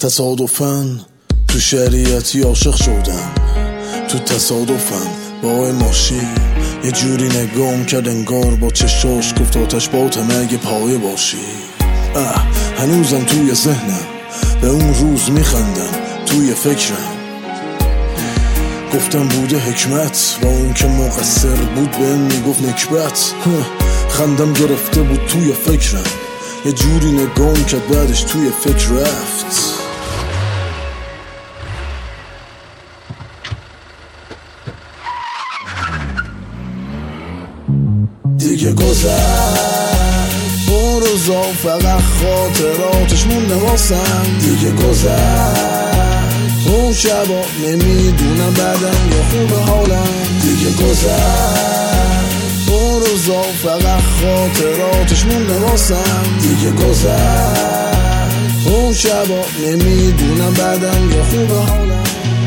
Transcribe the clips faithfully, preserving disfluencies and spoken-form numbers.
تصادفاً تو شریعتی عاشق شدم، تو تصادفم با ماشین یه جوری نگام کرد انگار با چشاش گفت آتش باتم اگه پایه باشی. اه هنوزم توی ذهنم به اون روز میخندم، توی فکرم گفتم بوده حکمت با اون که مقصر بود بهم میگفت نکبت. خندم گرفته بود توی فکرم، یه جوری نگام کرد بعدش توی فکر رفت. دیگه گذشت اون روزا، فقط خاطراتش مونده واسم. دیگه گذشت اون شبا، نمیدونم بعدم یا خوب حالم. دیگه گذشت اون روزا، فقط خاطراتش مونده واسم. دیگه گذشت اون شبا، نمیدونم بعدم یا خوب حالم.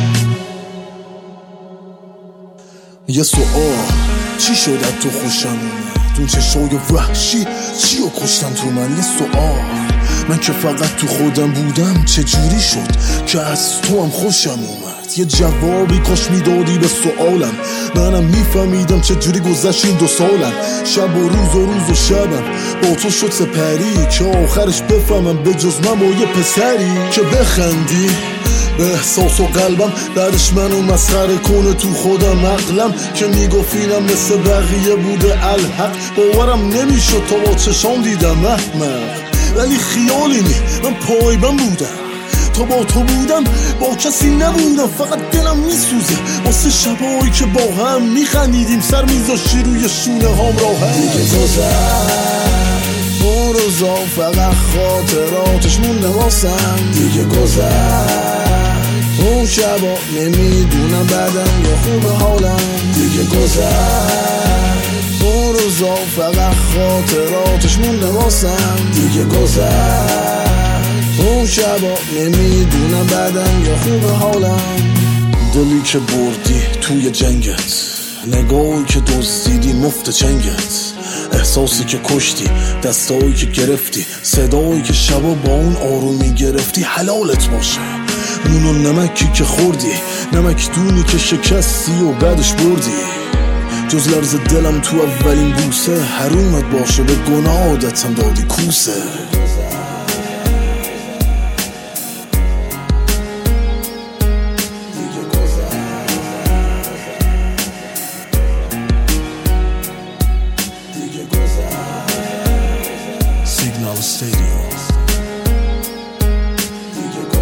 یه سوال چی شد از تو خوشم اومد؟ اون چشای وحشی چی رو کشتن تو من؟ یه سوال من که فقط تو خودم بودم چجوری شد که از تو هم خوشم اومد؟ یه جوابی کاش میدادی به سوالم، منم میفهمیدم چجوری گذشت این دو سالم. شب و روز و روز و شبم با تو شد سپری که آخرش بفهمم به جز من با یه پسری که بخندی به احساس و قلبم، بعدش منو مسخره کنه تو خودم عقلم که میگفتینم مثل بقیه بوده الحق. باورم نمیشد تا با چشام دیدم احمق، ولی خیالی نی من پایبند بودم تا با تو بودم، با کسی نبودم. فقط دلم میسوزه واسه شبایی که با هم میخندیدیم، سر میذاشتی روی شونه هام راحت. دیگه گذشت اون روزا، فقط خاطراتش مونده واسم. دیگه گذشت اون شبا، نمیدونم بعدم یا خوب حالم. دیگه گذشت اون روزا، فقط خاطراتش مونده واسم. دیگه گذشت اون شبا، نمیدونم بعدم یا خوب حالم. دلی که بردی توی جنگت، نگاهی که دزدیدی مفت چنگت، احساسی که کشتی، دستایی که گرفتی، صدایی که شبا با اون آرومی گرفتی. حلالت باشه نون و نمکی که خوردی، نمک دونی که شکستی و بعدش بردی. جز لرز دلم تو اولین بوسه، حرومت باشه به گناه عادتم دادی کوسه. Signal Stadium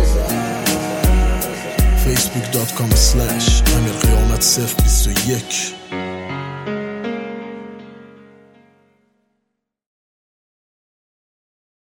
facebook dot com slash امیر قیامت صفر بیست و یک